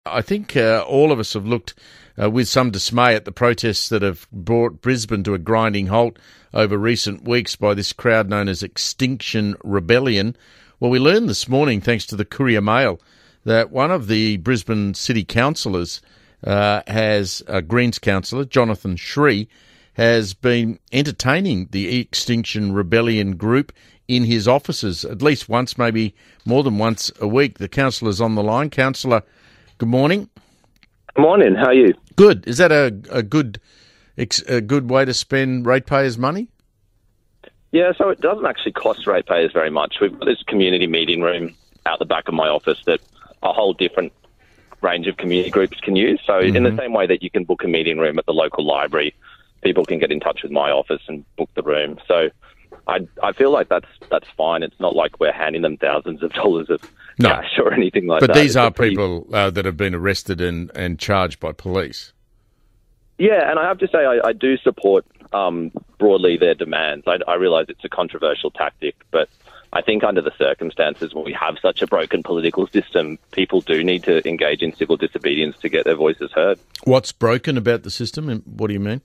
I think all of us have looked with some dismay at the protests that have brought Brisbane to a grinding halt over recent weeks by this crowd known as Extinction Rebellion. Well, we learned this morning, thanks to the Courier Mail, that one of the Brisbane City councillors has a Greens councillor, Jonathan Shree, has been entertaining the Extinction Rebellion group in his offices at least once, maybe more than once a week. The councillor's on the line. Councillor, good morning. Good morning. How are you? Good. Is that a good way to spend ratepayers' money? Yeah, so it doesn't actually cost ratepayers very much. We've got this community meeting room out the back of my office that a whole different range of community groups can use. So in the same way that you can book a meeting room at the local library, people can get in touch with my office and book the room. So I feel like that's fine. It's not like we're handing them thousands of dollars of cash or anything like that. But these are people that have been arrested and charged by police. Yeah, and I have to say I do support broadly their demands. I realise it's a controversial tactic, but I think under the circumstances when we have such a broken political system, people do need to engage in civil disobedience to get their voices heard. What's broken about the system, and what do you mean?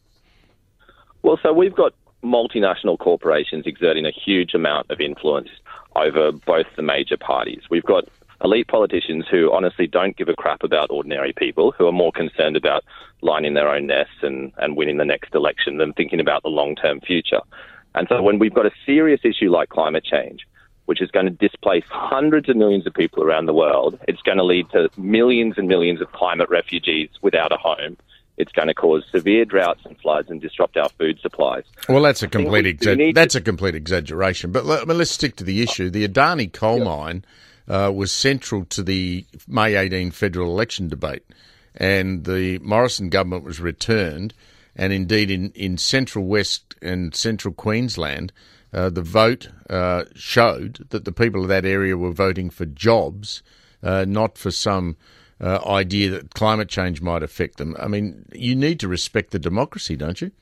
Well, so we've got multinational corporations exerting a huge amount of influence over both the major parties. We've got elite politicians who honestly don't give a crap about ordinary people, who are more concerned about lining their own nests and winning the next election than thinking about the long-term future. And so when we've got a serious issue like climate change, which is going to displace hundreds of millions of people around the world, it's going to lead to millions and millions of climate refugees without a home. It's going to cause severe droughts and floods and disrupt our food supplies. Well, that's a complete exaggeration. But let's stick to the issue. The Adani coal mine was central to the May 18 federal election debate, and the Morrison government was returned. And indeed, in central West and central Queensland, the vote showed that the people of that area were voting for jobs, not for some idea that climate change might affect them. I mean, you need to respect the democracy, don't you?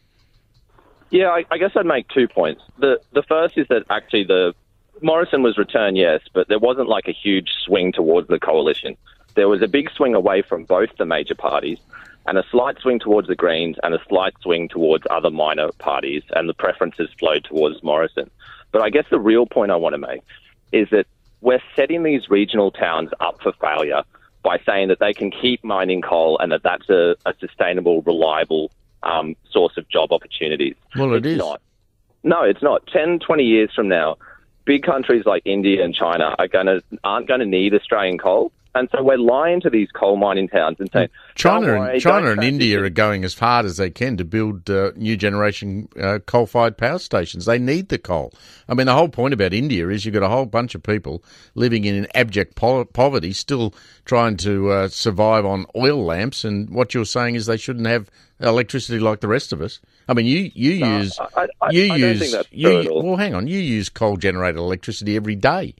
Yeah, I guess I'd make 2 points. The first is that actually the Morrison was returned, yes, but there wasn't like a huge swing towards the coalition. There was a big swing away from both the major parties and a slight swing towards the Greens and a slight swing towards other minor parties, and the preferences flowed towards Morrison. But I guess the real point I want to make is that we're setting these regional towns up for failure by saying that they can keep mining coal and that's a sustainable, reliable source of job opportunities. Well, it's not. No, it's not. 10, 20 years from now, big countries like India and China aren't going to need Australian coal. And so we're lying to these coal mining towns and saying... China and India are going as hard as they can to build new generation coal-fired power stations. They need the coal. I mean, the whole point about India is you've got a whole bunch of people living in abject poverty, still trying to survive on oil lamps, and what you're saying is they shouldn't have electricity like the rest of us. I mean, you use... I don't think that's true at all. Well, hang on. You use coal-generated electricity every day.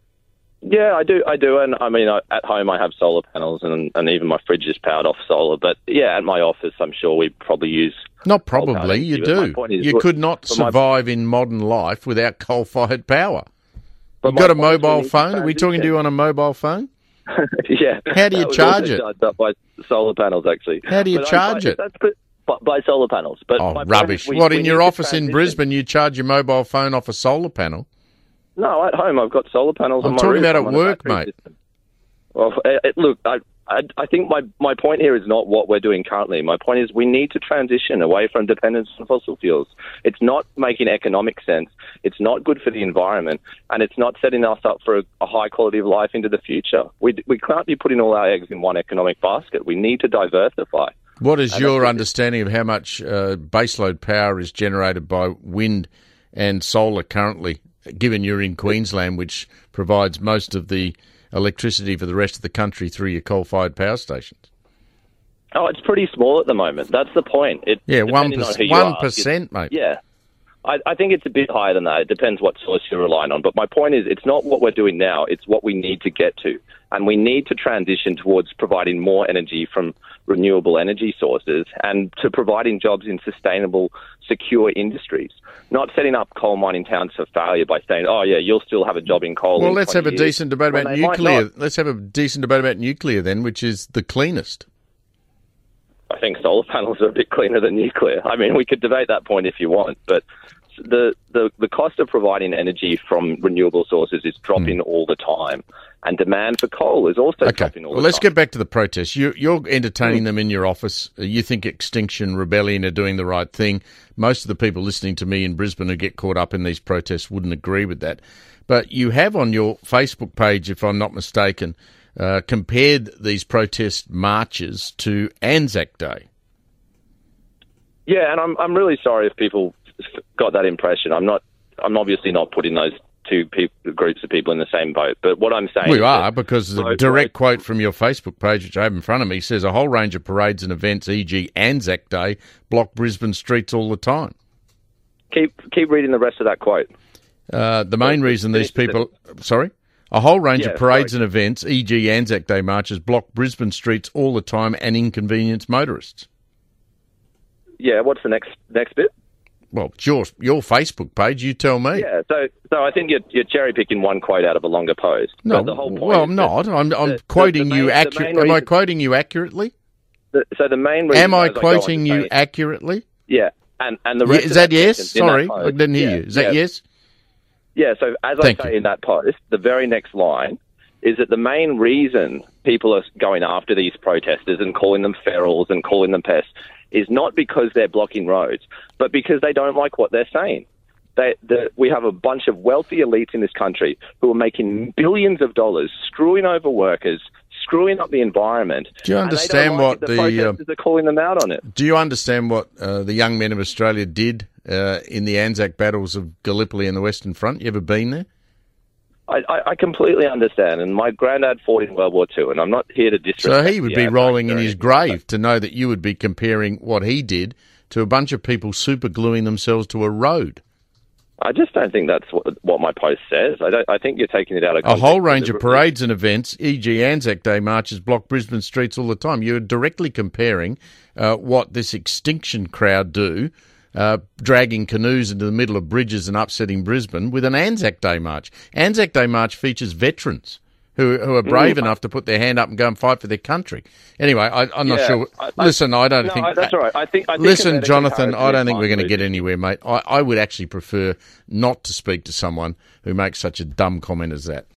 Yeah, I do. And I mean, at home I have solar panels and even my fridge is powered off solar. But yeah, at my office, I'm sure we probably use... Not probably, you do. You could not survive in modern life without coal-fired power. You've got a mobile phone? Are we talking to you on a mobile phone? Yeah. How do you charge it? Charged up by solar panels, actually. How do you charge it? By solar panels. But rubbish. In your office in Brisbane, you charge your mobile phone off a solar panel? No, at home I've got solar panels on my roof. I'm talking about at work, mate. Well, look, I think my point here is not what we're doing currently. My point is we need to transition away from dependence on fossil fuels. It's not making economic sense. It's not good for the environment, and it's not setting us up for a high quality of life into the future. We can't be putting all our eggs in one economic basket. We need to diversify. What is your understanding of how much baseload power is generated by wind and solar currently, given you're in Queensland, which provides most of the electricity for the rest of the country through your coal-fired power stations? Oh, it's pretty small at the moment. That's the point. 1%, mate. Yeah. I think it's a bit higher than that. It depends what source you're relying on. But my point is, it's not what we're doing now. It's what we need to get to. And we need to transition towards providing more energy from renewable energy sources and to providing jobs in sustainable, secure industries. Not setting up coal mining towns for failure by saying, oh, yeah, you'll still have a job in coal. Well, let's have a years. decent debate about nuclear. Let's have a decent debate about nuclear then, which is the cleanest. I think solar panels are a bit cleaner than nuclear. I mean, we could debate that point if you want, but the cost of providing energy from renewable sources is dropping all the time, and demand for coal is also dropping all the time. Let's get back to the protests. You're entertaining them in your office. You think Extinction Rebellion are doing the right thing. Most of the people listening to me in Brisbane who get caught up in these protests wouldn't agree with that. But you have on your Facebook page, if I'm not mistaken, compared these protest marches to Anzac Day. Yeah, and I'm really sorry if people got that impression. I'm obviously not putting those two groups of people in the same boat. But what I'm saying, we are, because the direct quote from your Facebook page, which I have in front of me, says a whole range of parades and events, e.g. Anzac Day, block Brisbane streets all the time. Keep reading the rest of that quote. The main reason these people, a whole range of parades and events, e.g. Anzac Day marches, block Brisbane streets all the time and inconvenience motorists. Yeah, what's the next bit? Well, it's your Facebook page. You tell me. Yeah, so I think you're cherry picking one quote out of a longer post. No, the whole point well, I'm not. I'm quoting you accurately. Am I quoting you accurately? So the main reason. Am I quoting you accurately? Yeah, and the rest is that yes? Sorry, post, I didn't hear you. Is that yes? Yeah. So as I say in that post, the very next line is that the main reason people are going after these protesters and calling them ferals and calling them pests is not because they're blocking roads, but because they don't like what they're saying. We have a bunch of wealthy elites in this country who are making billions of dollars, screwing over workers, screwing up the environment. Do you understand what the protesters are calling them out on it? Do you understand what the young men of Australia did in the Anzac battles of Gallipoli and the Western Front? You ever been there? I completely understand, and my granddad fought in World War II, and I'm not here to disrespect. So he would be rolling in his grave to know that you would be comparing what he did to a bunch of people super gluing themselves to a road. I just don't think that's what my post says. I think you're taking it out of context. A whole range of parades and events, e.g. Anzac Day marches, block Brisbane streets all the time. You're directly comparing what this Extinction crowd do, dragging canoes into the middle of bridges and upsetting Brisbane, with an Anzac Day march. Anzac Day march features veterans who are brave enough to put their hand up and go and fight for their country. Anyway, I'm not sure. Listen, I don't think... That's all right. I think listen, Jonathan, I don't think we're going to get anywhere, mate. I would actually prefer not to speak to someone who makes such a dumb comment as that.